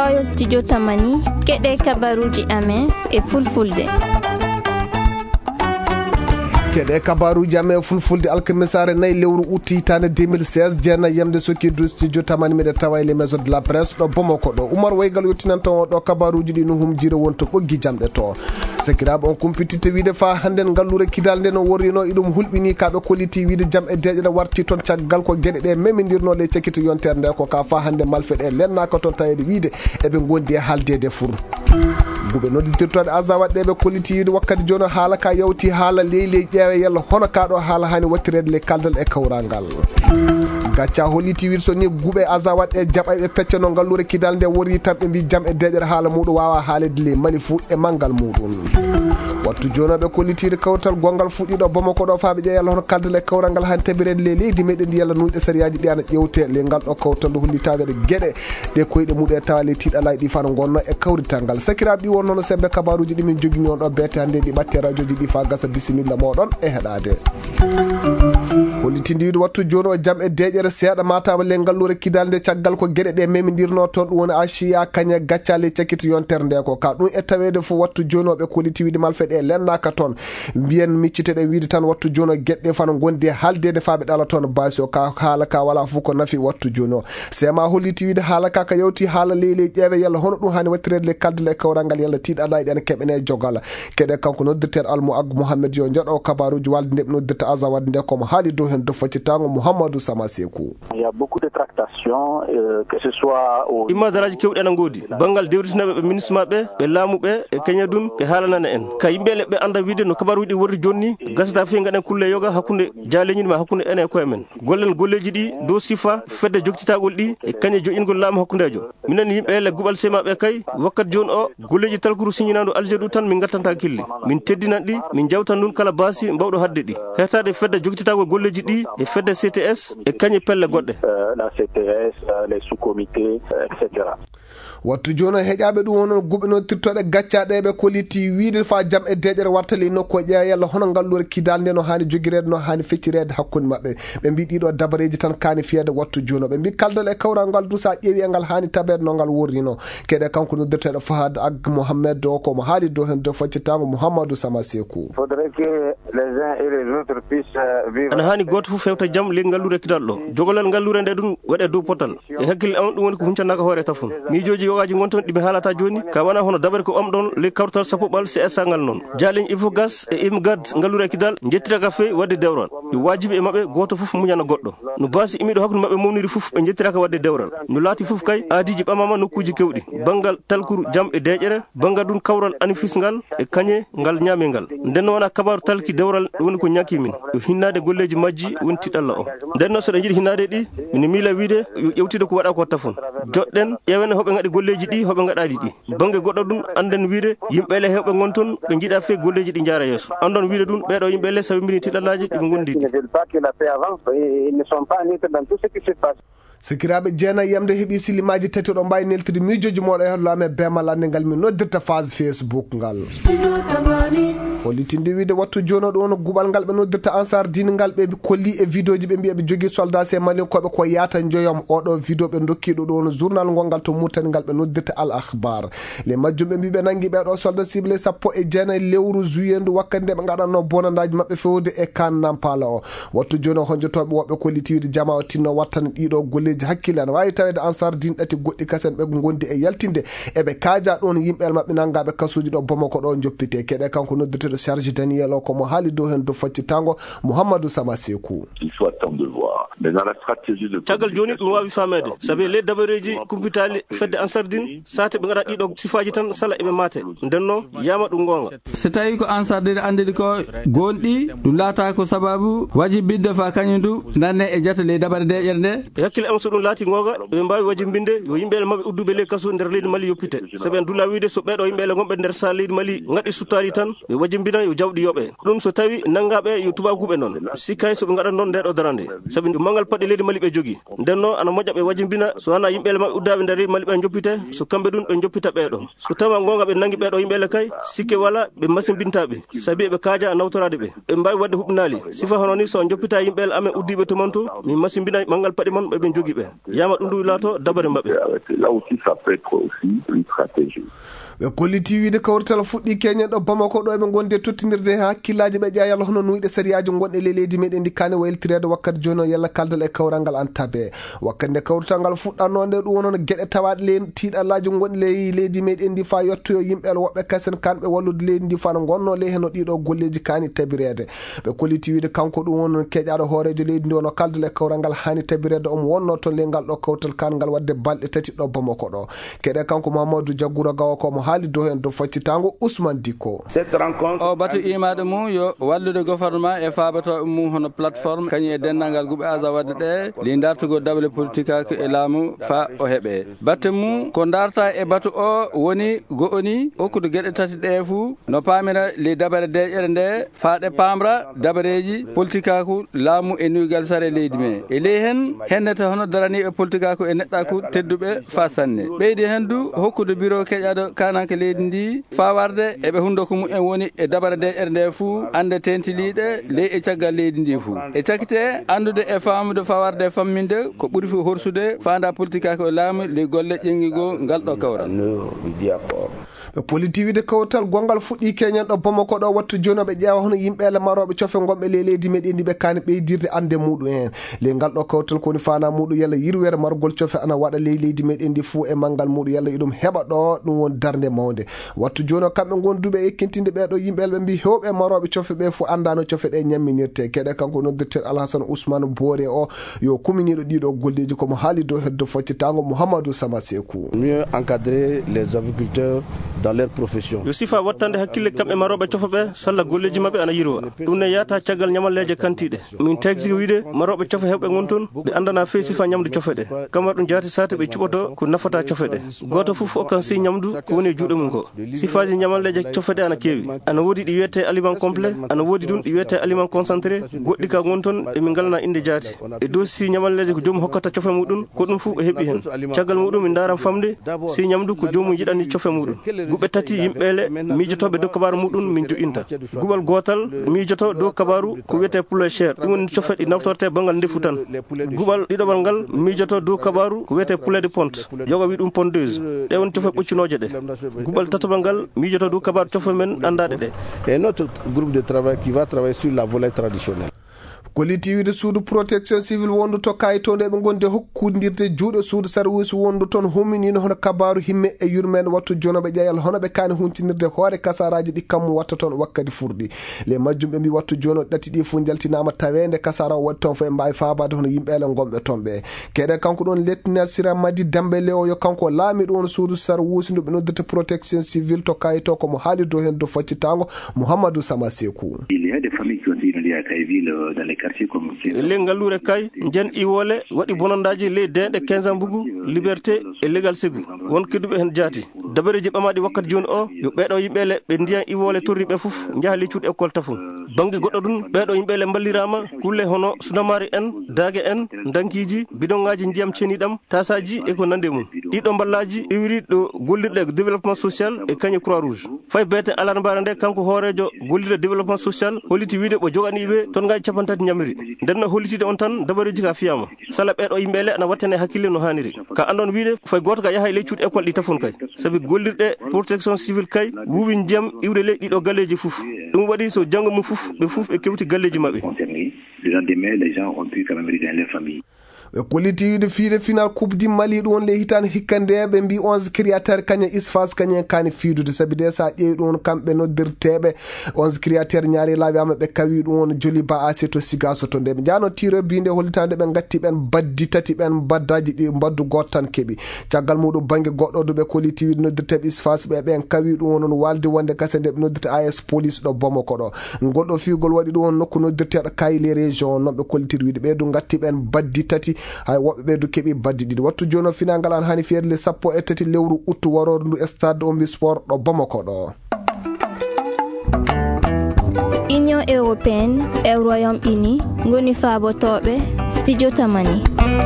hettoyo studio Tamani keɗe kabaruji amen e fulfulde. keɗe kabaruji amen fulfulde alkamisare nayi lewru août hitande 2016 jeena yamde sokkidu studio Tamani miɗe tawa les maisons de la presse ɗo Bamako ɗo Oumar Waygal yettinan taw ɗo kabaruji ɗi no humjire wonto ɓoggi jamɗe to sekiraɓe on kumpitite wiide fa handen ngallure kidal nde no worrino iɗum hulɓini kaɓe kolliti wiide jaam e deƴƴere warti toon caggal ko gueɗe ɗe memidirnoɗe e cakkito yontere nde ko ka fa hande malfeɗe lennaka toon tawede wiide eɓe gondi e haaldede fur guɓe nodditirtoɗe asa waɗɗeɓe kolliti wiide wakkati joni haala ka yawti haala leyle ƴeewe yalla hono kaɗo haala hani wattirede le kaldal e kawrangal gacca holliti wiide so ni guɓe asa waɗɗe jaɓa ɓe peccano ngallure kidal nde worri tan ɓe mbi jaam e deƴƴere haala muɗum wawa haalede le mali fou e manggal muɗum wattu jonoɓe kollitide kawtal gongal fuɗɗiɗo Bamako ɗo faaɓe ƴeeya hono kaldal e kawrangal han tabirede le leydi meɗen ndi yalla nuyɗe sariyaji ɗi ana ƴewte le ngal ɗo kawtal nde hollitaɓeɗe gueɗe ɗe koyɗe muɗum e tawa le tiɗalaji ɗi fano gonno e kawrital ngal sakiraɓe ɗi won noon sembe kabaruji ɗi min jogui on ɗo beete hande ɗi ɓatte radio ji ɗi fa gasa bisimilla moɗon e heɗade hollitinde wiide wattu joni o jaam e deƴƴere seeɗa matama le ngallure kidal nde caggal ko gueɗe ɗe memidirno toon ɗum woni achiya kañe gaccale cakkito yontere nde ko ka ɗum e tawede fo wattu joni oɓe kolliti wiide malfeɗe lennaka toon mbiyen micciteɗe wiide tan wattu joni o gueɗɗe fano gondi e haaldede faaɓe ɗala toon basi o ka haala ka wala fof ko nafi wattu joni o sema holliti wiide haala ka ka yawti haala leyle ƴeewe yalla hono ɗum hani wattirede le kaldal e kawral ngal yalla tiiɗa ene keɓene jogala keɗe kanko noddirteɗo almo aggo Mouhamed yo jeeɗo kabaruji walde nde ɓe noddirta asa wadde nde komo haali dow hen dofaccitago Mouhamadou Sama Sekou. Il y a beaucoup de tractations que ce soit au imadaraji kewɗi ana goodi bangal dewritinaɓe ɓe ministre maɓɓe ɓe laamuɓe e keñadun ɓe haalanana en ka yimɓe leɓɓe anda wiide no kabaruji ɗi worri jonni gasata fe gaɗen kulle yoga hakkude jaaleñiɗi ma hakkude ene e koye men gollen golleji ɗi dow sifa fedde joktitagol ɗi e kañe joƴingol laamu hakkudejo minen yimɓe le guɓal semaɓe kay wakkati joni o golleji talkuru siñinado aljeɗu tan min gattanta kille min teddinan ɗi min jawtan ɗum kala basi mbawɗo hadde ɗi hetade fedde joktitagol golleji ɗi e fedde CTS e kañe pelle goɗɗe la CTS les sous-comités etc. wattu joni heƴaɓe ɗum wonon guɓe noddirtoɗe gaccaɗeɓe kolliti wiide fa jaam e deƴƴere wartali nokku ƴeewa yalla hono ngallure kidal nde no hani jogirede no hani feccirede hakkude mabɓe ɓe mbi ɗiɗo dabareji tan kani fiyede wattu joni ɓe mbi kaldal e kawral ngal du sa ƴeewi e ngal hani tabede no ngal worrino keɗe kanko noddirteɗo Fahad Ag Mohamed o komo haali dow hen dow faccitago Mouhamadou Sama Sekou. ana hani goto foof fewta jaam le ngallure kidal ɗo jogolal ngallure nde ɗum waɗe dow potal e hakkille am ɗum woni ko huncannaka hoore tafon miijoji yogaji gonton ɗiɓe haalata joni ka wona hono dabare ko ɓamɗon le kawtal sappo ɓal CSA ngal noon jaaleñ Ifogas e Imgad ngallure kidal jettiraka fewi wadde dewral yo wajibi e mabɓe goto foof muñana goɗɗo no basi imiɗo hakkude mabɓe mawniri foof ɓe jettiraka wadde dewral no laati foof kay aadiji ɓamama nokkuji kewɗi banggal talkuru jaam e deƴƴere banggal ɗum kawral anifis ngal e kañe ngal ñaame ngal nden wona kabaru talki dewral woni ko ñakkimin yo hinnade golleji majji woni tiɗalla o nden noon soɗe jiiɗi hinnade ɗi min miila wiide yo ƴewtide ko waɗa ko tafon joɗɗen ƴewen hoɓe gaɗi golleji ɗi hoɓe gaɗaɗi ɗi banggue goɗɗo ɗum anden wiide yimɓele hewɓe gonton ɓe jiiɗa fe golleji ɗi jaara yeeso andon wiide ɗum ɓeɗo yimɓele sabi mbini tiɗallaji ɗiɓe gondiɗi sikiraɓe jeenayyi yamde heeɓi silimaji tati ɗo mbawi neltude miijoji moɗo e hollo amen bemal ande ngal min noddirta phase Facebook ngal hollitinde wiide wattu joni ɗo no guɓal ngal ɓe noddirta Ansar Dine ngal ɓe kolli e vidéo ji ɓe mbi ɓe jogui soldat e malien koɓe ko yata joyom oɗo vidéo ɓe dokkiɗo ɗo no journal gongal to Mauritanie ngal ɓe noddirta Al Akhbar le majjum ɓe mbi ɓe nangui ɓeɗo soldat ciblé sappo e jeenayyi lewru juillet ndu wakkati nde ɓe gaɗanno bonandaji mabɓe fewde e kan nampala o wattu joni o honjotoɓe woɓɓe kolliti wiide jama o tinno wattane ɗiɗo golleji hakkille ana wawi tawede Ansar Dine ɗati goɗɗi kasen ɓe gondi e yaltinde eɓe kaaja ɗon yimɓel mabɓe nangaɓe kasuji ɗo Bamako ɗo joppite keɗe kanko noddirteɗo Charge Daniel o komo haali dow hen dow faccitango Mouhamadou Sama Sekou. caggal joni ɗum wawi famede saabi le dabareji kumpitali fedde Ansar Dine sate ɓe gaɗa ɗiɗo sifaji tan sala eɓe mate nden noon yama ɗum gonga so tawi ko Ansar Dine andiɗi ko gonɗi ɗum laata ko sababu wajibinde fa kañum du nanne e jata le dabare deƴƴere nde e hakkille am so ɗum laati gonga ɓe mbawi wajibinde yo yimɓele mabɓe udduɓe le kaso nder leydi Mali yoppite saabi en duula wiide so ɓeɗo yimɓele gonɓe nder sa leydi Mali gaɗi suttali tan ɓe wajibinde wajibina yo jawdi yobe dum so tawi nangabe yo tubakuɓe non sikkay so ɓe gaɗan non ndeɗo darande sabi ɗum mangal paɗe leydi Mali ɓe jogi ndenno ana moƴƴa ɓe wajibina so wana yimɓele mabɓe uddaɓe nder Mali ɓe joppite so kamɓe ɗum ɓe joppita ɓeɗo so tawa gonga ɓe nangi ɓeɗo yimɓele kay sikke wala ɓe masimbintaɓe sabi ɓe kaaja nawtorade ɓe mbawi wadde huɓnali sifa hono ni so joppita yimɓele amen uddiɓe to manto mi masimbina mangal paɗe mon ɓe jogi ɓe yama ɗum ndu laato dabare mabɓe. Là aussi ça peut être aussi une stratégie. ɓe kolliti wiide kawrital fuɗɗi keñen ɗo Bamako ɗo eɓe gonde tottidirde ha hakkillaji ɓe ƴeeya yalla hono nuyɗe sériyaji gonɗe le leydi meɗen ndi kane wayltirede wakkati joni o yalla kaldal e kawral ngal antabe wakkati nde kawrital ngal fuɗɗanno nde ɗum wonono gueɗe tawaɗe le tiiɗallaji gonɗi le leydi meɗen ndi fa yettoyo yimɓeɓe woɓɓe kasen kanɓe wallude leydi ndi fa no gonno le heno ɗiɗo golleji kani tabirede ɓe kolliti wiide kanko ɗum wono keƴaɗo hoorejo leydi ndi wono kaldal e kawral ngal hani tabirede omo wonno toon le ngal ɗo kawrital kan ngal wadde balɗe tati ɗo Bamako ɗo keɗe kanko Mamadou Diagoura Gawo ko mo haali dow hen faccitango Ousmane Diko o batu imaɗo mum yo wallude gouvernement e fabatoɓe mum hono plateforme kañum e dennangal guɓe asa wadde ɗe li dartugo dable politique ak e laamu fa o heeɓe batte mum ko darta e batu o woni go'oni hokkude gueɗe tati ɗe fou no pamira li dabare deƴere nde faaɗe pamra dabareji politique aku laamu e nuygal sare leydi me e ley hen hennete hono daraniɓe politique aku e neɗɗaku tedduɓe fa sanne ɓeydi hen du hokkude bureau keƴaɗo kananke leydi ndi fawarde eɓe hundoko mum en woni e dabare deƴere nde fou ande tentiliɗe ley e caggal leydi ndi fou e cakkite andude e famude fawarde e famminde ko ɓuuri fo horsude fanda politique ako laamu ley golle ƴengigo ngal ɗo kawral ɓe politi wiide kawtal gongal fuɗɗi keñen ɗo Bamako ɗo wattu joni ɓe ƴeewa hono yimɓele maroɓe cofe gonɓe le leydi meɗen ndi ɓe kani ɓeydirde ande muɗum en le ngal ɗo kawtal kowoni fana muɗum yalla yirwere margol cofe ana waɗa ley leydi meɗen ndi fou e manggal muɗum yalla iɗum heɓa ɗo ɗum woni darde mawde wattu joni kamɓe gonduɓe ekkintinde ɓeɗo yimɓele ɓe mbi hewɓe maroɓe cofe ɓe fou andano cofe ɗe ñamminirte keɗe kanko noddirteɗo Alassane Ousmane Boore o yo kuminiɗo ɗiɗo golleji komo haali dow heddo faccitango Mouhamadou Sama Sekou. Mieux encadrer les agriculteurs dans leur profession. yo sifa wattande hakkille kamɓe maroɓe cofe ɓe salla golleji mabɓe ana yirwa ɗum ne yata caggal ñamalleje kantiɗe min tagti wiide maroɓe cofe hewɓe gon toon ɓe andana fe sifa ñamdu cofe ɗe kamar ɗum jaati sate ɓe cuɓoto ko nafata cofe ɗe goto foof okkan si ñamdu ko woni e juuɗe mum ko sifaji ñamalleje cofe ɗe ana keewi ana woodi ɗi wiyete aliment complet ana woodi ɗum ɗi wiyete aliment concentré goɗɗi ka gon toon emin galana inde jaati e dow si ñamalleje ko joomum hokkata cofe muɗum ko ɗum foof ɓe heeɓi hen caggal muɗum min daran famde si ñamdu ko joomum yiɗani cofe muɗum guɓe tati yimɓele miijotoɓe dow kabaru muɗum min joƴinta guɓal gotal miijoto dow kabaru ko wiyete poulet cher ɗum woni cofe ɗi naftorte bangal ndefu tan guɓal ɗiɗoɓal ngal miijoto dow kabaru ko wiyete poulet de ponte yoga wi ɗum pondeuse ɗe woni cofe ɓoccinoje ɗe guɓal tatoɓal ngal miijoto dow kabaru cofe men andaɗe ɗe et notre groupe de travail qui va travailler sur la volaille traditionnelle. kolliti wiide suudu protection civil wondu to kayitode ɓe gonde hokkudirde juuɗe suudu service wondu toon humminino hono kabaru himme e yurmede wattu joni ɓe ƴeyal hono ɓe kani huntinirde hoore kasaraji ɗi kammu watta toon wakkati furɗi le majjum ɓe mbi wattu joni ɗati ɗi fo jaltinama tawede kasara o waɗi toon fo e mbawi fabade hono yimɓele gonɓe toon ɓe keɗe kanko ɗon lettinel sira madi dambele o yo kanko laami ɗon suudu service ndu ɓe noddete protection civil to kayito komo haali dow hen do faccitango Mouhamadou Sama Sekou. Il y a des familles qui ont été inondées à Kayville dans les quartiers comme le ngallure kay jen iwole waɗi bonondaji ley deɗe 15 ans mbugu liberté e legal sigu won kedduɓe hen jaati dabareji ɓamaɗi wakkati joni o yo ɓeɗo yimɓele ɓe ndiyan iwole torriɓe foof jaaha liccuɗe école tafum bangi goɗɗo ɗum ɓeɗo yimɓele ballirama kulle hono sunamari en dague en dankiji bidongaji ndiyam ceniɗam tasaji e ko nande mum ɗiɗo ballaji iwri ɗo gollirɗe développement social e kañe croix rouge fay bete alane mbara nde kanko hoorejo gollirɗe développement social holliti wiide ɓe joganiɓe toon ngaji capantati ñamiri ndenno hollitide on tan dabareji ka fiyama sala ɓeɗo yimɓele ana wattane hakkille no haniri ka andon wiide fay goto ka yaha e ley cuuɗi école ɗi tafon kay saabi gollirɗe protection civil kay wuuwi ndiyam iwre ley ɗiɗo galleji foof ɗum waɗi so janggo mum foof ɓe foof ɓe kewti galleji mabɓe. Les gens ont pu quand même rester dans les familles. ɓe kolliti wiide fiide final coupe du Mali ɗum won le hitande hikkande ɓe mbi 11 créateur kañe isfas kañen kani fiidude saabi de sa ƴeewi ɗum kamɓe noddirteɓe 11 créateur ñaari lawiyama ɓe kawi ɗum won joli ba ase to sigaso to nde ɓe jano tiro binde hollitande ɓe gatti ɓen baddi tati ɓen baddaji ɗi mbaddu goto tan keeɓi caggal muɗum banggue goɗɗo do ɓe kolliti wiide noddirteɓe isfas ɓe ɓen kawi ɗum wonon walde wonde kase nde ɓe noddirte AS police ɗo Bamako ɗo goɗɗo fiigol waɗi ɗum won nokku noddirteɗo kayile région noon ɓe kollitiri wiide ɓeydu gatti ɓen baddi tati hay woɓɓe ɓeydu keeɓi baddi ɗiɗi wattu joni o final an hani fiyede le 13 lewru août warore ndu stade ombi sport ɗo Bamako ɗo. Union européenne e Royaume-Uni ngoni faabotoɓe studio tamani.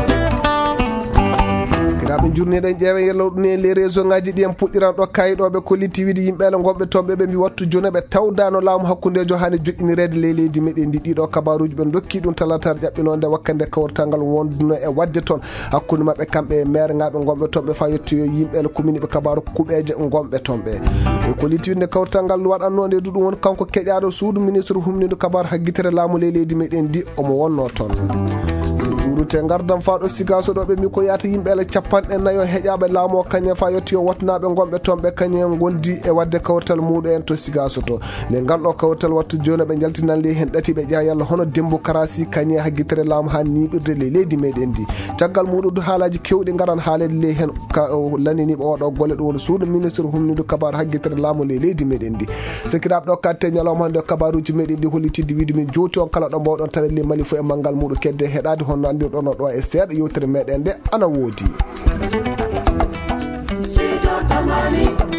Kiraɓe jurneɗen ƴeewen yellowɗuni les réseau ngaji ɗi en puɗɗiran ɗo kayiɗoɓe kolliti wiide yimɓeele gonɓe toon ɓe mbi wattu joni ɓe tawdano laamu hakkudejo hani joƴƴinirede leydi meɗen ndi. Ɗiɗo kabaruji ɓe dokki ɗum talatare ƴaɓɓinode wakkande kawrital wonduno e wadde toon hakkude mabɓe kamɓe e maire ngaɓe gonɓe toon ɓe fa yettoyo yimɓeele commune ɓe kabaru kuɓeje gonɓe toon ɓe. E kolliti winde kawrital ngal waɗannode ɗum woni kanko keƴaɗo suudu ministre humnido kabaru haggitere laamu leydi meɗen ndi omo wonno toon. Te gardam faɗo sigaso ɗo ɓe mbi ko yata yimɓeele 40 heƴaɓe laamu o kañum fa yettoyo watnaɓe gonɓe toon ɓe kañum gondi e wadde kawrital muɗum en to sigaso to. Le ngalɗo kawrital wattu joni ɓe jaltinan le hen ɗati ɓe ƴeeha yalla hono Dembo Karasi kañum haggitere laamu ha niɓirde le leydi meɗen ndi. Caggal muɗum du haalaji kewɗi garan haalede le hen laniniɓe oɗo golle ɗum woni suudu ministre humnido kabaru haggitere laamu le leydi meɗen ndi. Sekiraɓe ɗo katte ñalawma hande kabaruji meɗen ɗi hollitidde wiide min jowti on kala ɗo mbawɗon tawa le Mali fo e manggal muɗum kedde heɗade honno andir ɗon ɗo e seeɗa yewtere meɗen nde ana woodi.